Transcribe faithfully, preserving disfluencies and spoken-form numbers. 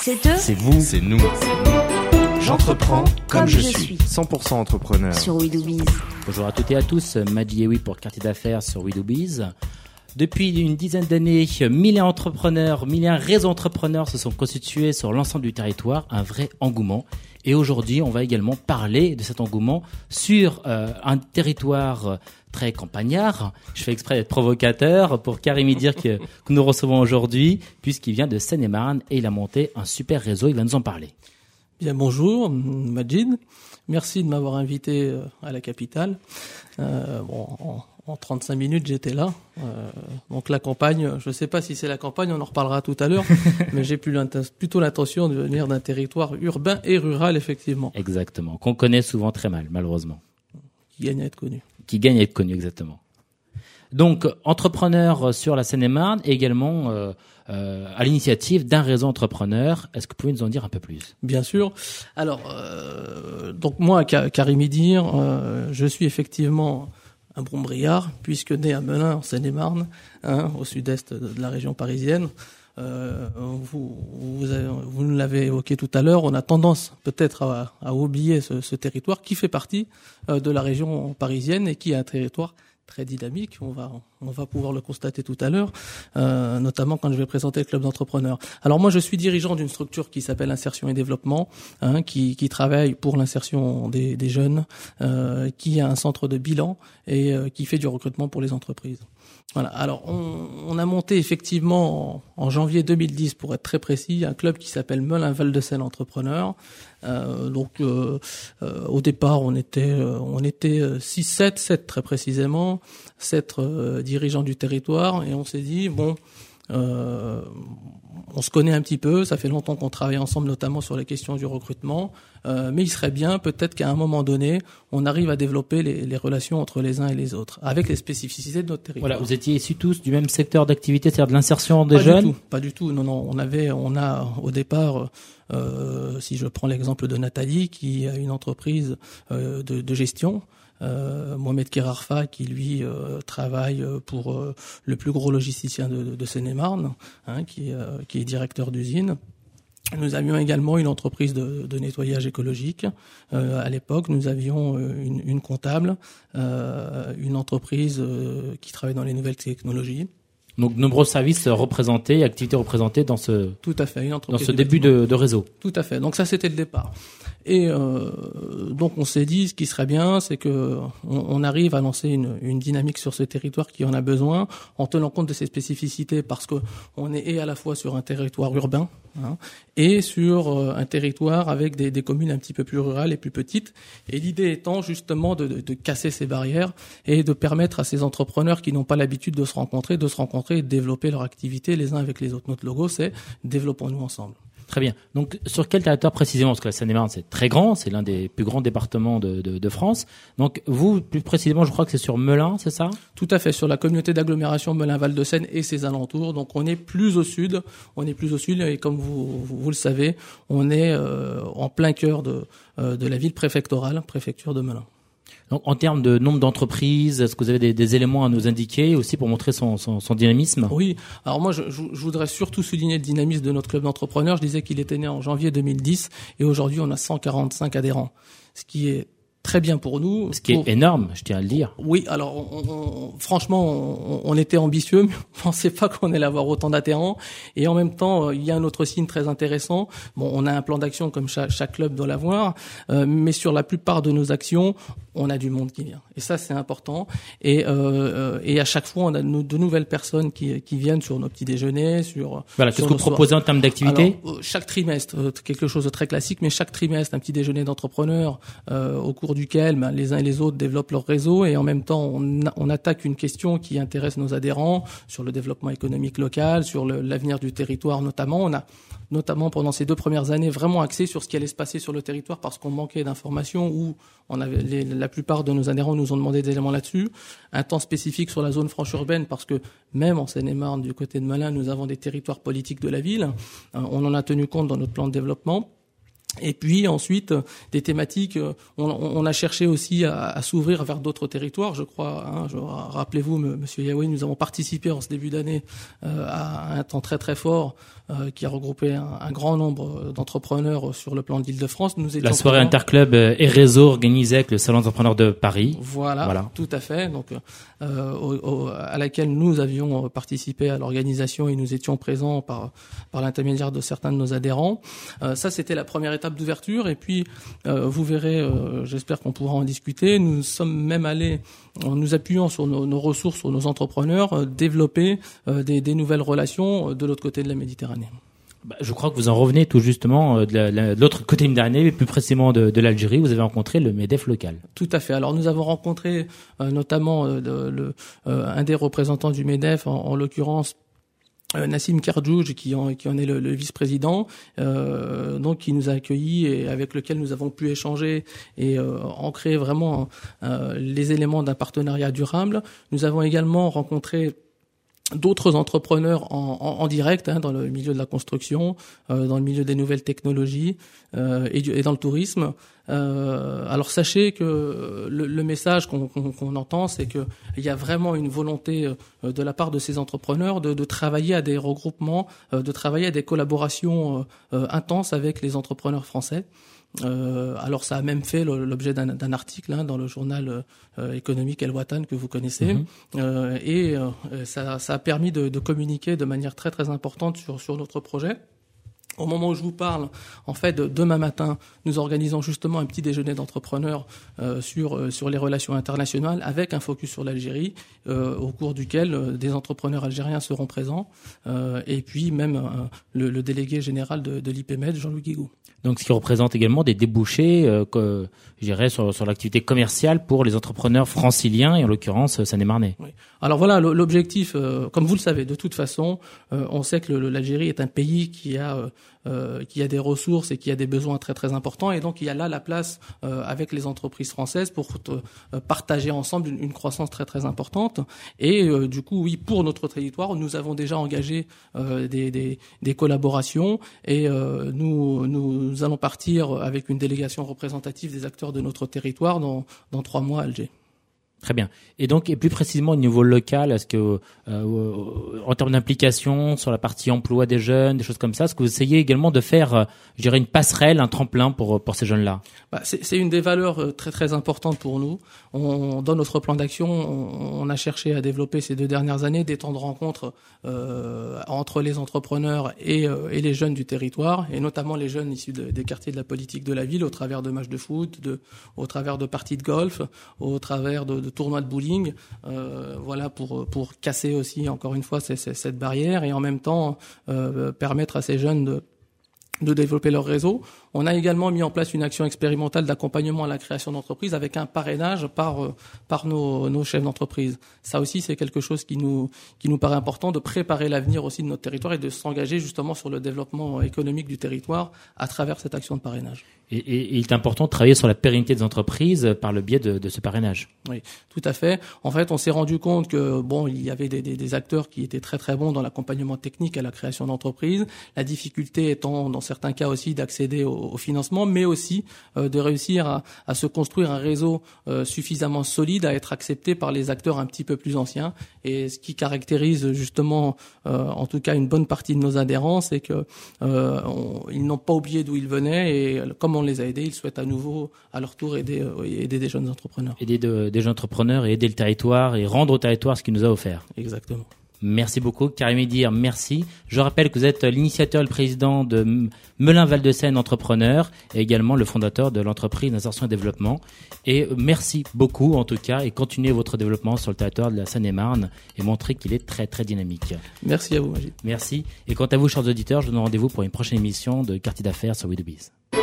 C'est eux. C'est vous. C'est nous. J'entreprends comme je suis. cent pour cent entrepreneur. Sur We Do Biz. Bonjour à toutes et à tous, Madji Ewi pour Quartier d'affaires sur We Do Biz. Depuis une dizaine d'années, mille entrepreneurs, mille réseaux entrepreneurs se sont constitués sur l'ensemble du territoire, un vrai engouement. Et aujourd'hui, on va également parler de cet engouement sur euh, un territoire très campagnard. Je fais exprès d'être provocateur pour Karim Idir que, que nous recevons aujourd'hui, puisqu'il vient de Seine-et-Marne et il a monté un super réseau. Il va nous en parler. Bien, bonjour, Majid. Merci de m'avoir invité à la capitale. Euh, bon, en, en trente-cinq minutes, j'étais là. Euh, donc la campagne, je ne sais pas si c'est la campagne, on en reparlera tout à l'heure, mais j'ai plutôt l'intention de venir d'un territoire urbain et rural, effectivement. Exactement, qu'on connaît souvent très mal, malheureusement. Qui gagne à être connu. Qui gagne à être connu, exactement. Donc, entrepreneur sur la Seine-et-Marne et également euh, euh, à l'initiative d'un réseau entrepreneur. Est-ce que vous pouvez nous en dire un peu plus ? Bien sûr. Alors, euh, donc moi, Karim Idir, euh, je suis effectivement un Brombriard, puisque né à Melun, en Seine-et-Marne, hein, au sud-est de la région parisienne. Euh, vous, vous, avez, vous nous l'avez évoqué tout à l'heure, on a tendance peut-être à, à oublier ce, ce territoire qui fait partie euh, de la région parisienne et qui est un territoire très dynamique, on va on va pouvoir le constater tout à l'heure, euh, notamment quand je vais présenter le club d'entrepreneurs. Alors moi, je suis dirigeant d'une structure qui s'appelle Insertion et Développement, hein, qui, qui travaille pour l'insertion des, des jeunes, euh, qui a un centre de bilan et euh, qui fait du recrutement pour les entreprises. Voilà. Alors, on, on a monté effectivement en, en janvier deux mille dix, pour être très précis, un club qui s'appelle Melun-Val de Seine Entrepreneurs. Euh, donc, euh, euh, au départ, on était euh, on était six sept, sept très précisément, sept euh, dirigeants du territoire, et on s'est dit bon. Euh, on se connaît un petit peu, ça fait longtemps qu'on travaille ensemble, notamment sur les questions du recrutement, euh, mais il serait bien peut-être qu'à un moment donné, on arrive à développer les, les relations entre les uns et les autres, avec les spécificités de notre territoire. Voilà, vous étiez issus tous du même secteur d'activité, c'est-à-dire de l'insertion des pas jeunes ? Du tout, pas du tout, non, non, on avait, on a au départ, euh, si je prends l'exemple de Nathalie, qui a une entreprise euh, de, de gestion, Euh, Mohamed Kerarfa qui lui euh, travaille pour euh, le plus gros logisticien de, de, de Seine-et-Marne, hein, qui, euh, qui est directeur d'usine. Nous avions également une entreprise de, de nettoyage écologique. Euh, à l'époque, nous avions une, une comptable, euh, une entreprise euh, qui travaille dans les nouvelles technologies. Donc, nombreux services représentés, activités représentées dans ce, Tout à fait, une entreprise dans ce début de, de réseau. Tout à fait. Donc ça, c'était le départ. Et euh, donc on s'est dit, ce qui serait bien, c'est que on, on arrive à lancer une, une dynamique sur ce territoire qui en a besoin, en tenant compte de ses spécificités, parce que on est et à la fois sur un territoire urbain, hein, et sur euh, un territoire avec des, des communes un petit peu plus rurales et plus petites. Et l'idée étant justement de, de, de casser ces barrières et de permettre à ces entrepreneurs qui n'ont pas l'habitude de se rencontrer, de se rencontrer et de développer leur activité les uns avec les autres. Notre logo, c'est « Développons-nous ensemble ». Très bien. Donc, sur quel territoire précisément ? Parce que la Seine-et-Marne, c'est très grand, c'est l'un des plus grands départements de, de, de France. Donc, vous, plus précisément, je crois que c'est sur Melun, c'est ça ? Tout à fait, sur la communauté d'agglomération Melun-Val de Seine et ses alentours. Donc, on est plus au sud, on est plus au sud, et comme vous, vous, vous le savez, on est euh, en plein cœur de, euh, de la ville préfectorale, préfecture de Melun. Donc, en termes de nombre d'entreprises, est-ce que vous avez des, des éléments à nous indiquer aussi pour montrer son, son, son dynamisme ? Oui. Alors moi, je, je voudrais surtout souligner le dynamisme de notre club d'entrepreneurs. Je disais qu'il était né en janvier deux mille dix et aujourd'hui, on a cent quarante-cinq adhérents, ce qui est très bien pour nous. Ce qui est pour... énorme, je tiens à le dire. Oui, alors on, on, franchement, on, on était ambitieux, mais on pensait pas qu'on allait avoir autant d'adhérents. Et en même temps, il y a un autre signe très intéressant. Bon, on a un plan d'action comme chaque, chaque club doit l'avoir, euh, mais sur la plupart de nos actions, on a du monde qui vient. Et ça, c'est important. Et, euh, et à chaque fois, on a de nouvelles personnes qui, qui viennent sur nos petits déjeuners, sur... Voilà, qu'est-ce que vous proposez en termes d'activité ? Alors, chaque trimestre, quelque chose de très classique, mais chaque trimestre, un petit déjeuner d'entrepreneurs euh, au cours duquel ben, les uns et les autres développent leur réseau, et en même temps, on, on attaque une question qui intéresse nos adhérents sur le développement économique local, sur le, l'avenir du territoire notamment. On a notamment pendant ces deux premières années vraiment axé sur ce qui allait se passer sur le territoire parce qu'on manquait d'informations, ou on avait les, la plupart de nos adhérents nous ont demandé des éléments là-dessus. Un temps spécifique sur la zone franche urbaine parce que même en Seine-et-Marne, du côté de Melun, nous avons des territoires politiques de la ville. On en a tenu compte dans notre plan de développement. Et puis ensuite, des thématiques, on, on a cherché aussi à, à s'ouvrir vers d'autres territoires, je crois. Hein, je, rappelez-vous, Monsieur Yaoui, nous avons participé en ce début d'année euh, à un temps très très fort euh, qui a regroupé un, un grand nombre d'entrepreneurs sur le plan de l'Île-de-France. Nous étions La soirée présents... Interclub et Réseau organisée avec le Salon d'entrepreneurs de Paris. Voilà, voilà, tout à fait. Donc, euh, au, au, à laquelle nous avions participé à l'organisation et nous étions présents par par l'intermédiaire de certains de nos adhérents. Euh, ça, c'était la première étape d'ouverture, et puis euh, vous verrez, euh, j'espère qu'on pourra en discuter. Nous sommes même allés, en nous appuyant sur nos, nos ressources, sur nos entrepreneurs, euh, développer euh, des, des nouvelles relations de l'autre côté de la Méditerranée. Bah, je crois que vous en revenez tout justement de, la, la, de l'autre côté de la Méditerranée, plus précisément de, de l'Algérie. Vous avez rencontré le MEDEF local. Tout à fait. Alors nous avons rencontré euh, notamment euh, de, le, euh, un des représentants du MEDEF, en, en l'occurrence Euh, Nassim Kardjouj, qui en, qui en est le, le vice-président, euh, donc qui nous a accueillis et avec lequel nous avons pu échanger et euh, ancrer vraiment euh, les éléments d'un partenariat durable. Nous avons également rencontré d'autres entrepreneurs en, en, en direct, hein, dans le milieu de la construction, euh, dans le milieu des nouvelles technologies euh, et, du, et dans le tourisme. Euh, alors sachez que le, le message qu'on, qu'on, qu'on entend, c'est que il y a vraiment une volonté euh, de la part de ces entrepreneurs de, de travailler à des regroupements, euh, de travailler à des collaborations euh, intenses avec les entrepreneurs français. Euh, alors ça a même fait l'objet d'un, d'un article hein, dans le journal euh, économique El Watan que vous connaissez, mmh. euh, et euh, ça, ça a permis de, de communiquer de manière très très importante sur, sur notre projet. Au moment où je vous parle, en fait, demain matin, nous organisons justement un petit déjeuner d'entrepreneurs euh, sur euh, sur les relations internationales avec un focus sur l'Algérie, euh, au cours duquel euh, des entrepreneurs algériens seront présents, euh, et puis même euh, le, le délégué général de, de l'I P M E D, Jean-Louis Guigou. Donc, ce qui représente également des débouchés, euh, que, je dirais, sur, sur l'activité commerciale pour les entrepreneurs franciliens et en l'occurrence Seine-et-Marnais. Oui. Alors voilà, l'objectif, euh, comme vous le savez, de toute façon, euh, on sait que le, l'Algérie est un pays qui a euh, euh, qui a des ressources et qui a des besoins très très importants, et donc il y a là la place euh, avec les entreprises françaises pour euh, partager ensemble une, une croissance très très importante. Et euh, du coup, oui, pour notre territoire, nous avons déjà engagé euh, des, des des collaborations, et euh, nous nous Nous allons partir avec une délégation représentative des acteurs de notre territoire dans, dans trois mois à Alger. Très bien. Et donc, et plus précisément au niveau local, est-ce que, euh, en termes d'implication sur la partie emploi des jeunes, des choses comme ça, est-ce que vous essayez également de faire, euh, je dirais, une passerelle, un tremplin pour pour ces jeunes-là? Bah, c'est, c'est une des valeurs très très importantes pour nous. On, dans notre plan d'action, on, on a cherché à développer ces deux dernières années des temps de rencontre euh, entre les entrepreneurs et, euh, et les jeunes du territoire, et notamment les jeunes issus de, des quartiers de la politique de la ville, au travers de matchs de foot, de, au travers de parties de golf, au travers de, de tournois de bowling, euh, voilà, pour pour casser aussi encore une fois c- c- cette barrière, et en même temps euh, permettre à ces jeunes de de développer leur réseau. On a également mis en place une action expérimentale d'accompagnement à la création d'entreprises avec un parrainage par par nos, nos chefs d'entreprise. Ça aussi, c'est quelque chose qui nous qui nous paraît important, de préparer l'avenir aussi de notre territoire et de s'engager justement sur le développement économique du territoire à travers cette action de parrainage. Et, et, et il est important de travailler sur la pérennité des entreprises par le biais de, de ce parrainage. Oui, tout à fait. En fait, on s'est rendu compte que bon, il y avait des, des, des acteurs qui étaient très très bons dans l'accompagnement technique à la création d'entreprises. La difficulté étant, dans certains cas aussi, d'accéder au, au financement, mais aussi euh, de réussir à, à se construire un réseau euh, suffisamment solide à être accepté par les acteurs un petit peu plus anciens. Et ce qui caractérise justement, euh, en tout cas, une bonne partie de nos adhérents, c'est que euh, on, ils n'ont pas oublié d'où ils venaient, et comme on les a aidés, ils souhaitent à nouveau, à leur tour, aider, euh, aider des jeunes entrepreneurs. Aider de, des jeunes entrepreneurs et aider le territoire et rendre au territoire ce qu'il nous a offert. Exactement. Merci beaucoup, Karim Edir, merci. Je rappelle que vous êtes l'initiateur et le président de Melun Val de Seine Entrepreneur et également le fondateur de l'entreprise d'insertion et développement. Et merci beaucoup en tout cas, et continuez votre développement sur le territoire de la Seine-et-Marne et montrez qu'il est très très dynamique. Merci à vous, Magid. Merci. Et quant à vous, chers auditeurs, je vous donne rendez-vous pour une prochaine émission de Quartier d'affaires sur We Do Biz.